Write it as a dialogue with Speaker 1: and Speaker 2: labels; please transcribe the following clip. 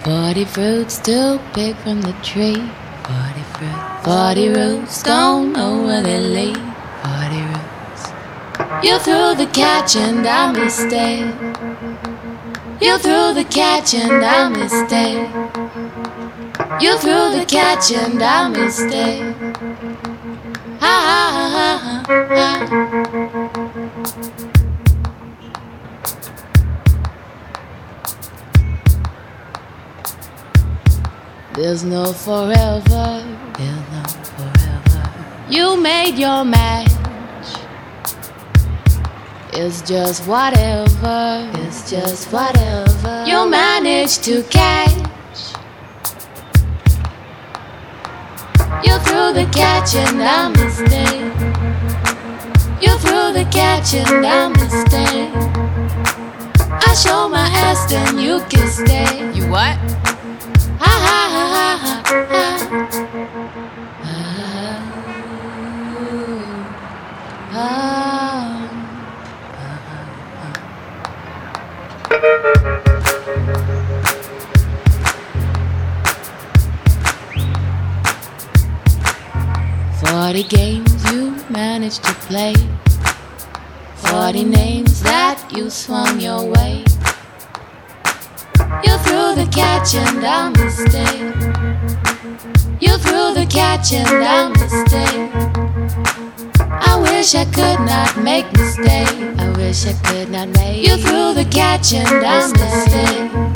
Speaker 1: 40 fruits to pick from the tree. 40 fruits. 40 roots, don't know where they lead. 40 roots. You threw the catch and I mistake. You threw the catch and I mistake. You threw the catch and I mistake. Ha ha ha ha ha. There's no forever, there's no forever. You made your match. It's just whatever, it's just whatever. You managed to catch. You threw the catch and I mistake. You threw the catch and I mistake. I show my ass then you can stay.
Speaker 2: You what?
Speaker 1: Ha ha ha ha ha. "40 games you managed to play, 40 names that you swung your way. You threw the catch and I mistake. You threw the catch and I mistake. I wish I could not make mistakes. I wish I could not make. You threw the catch and I mistake.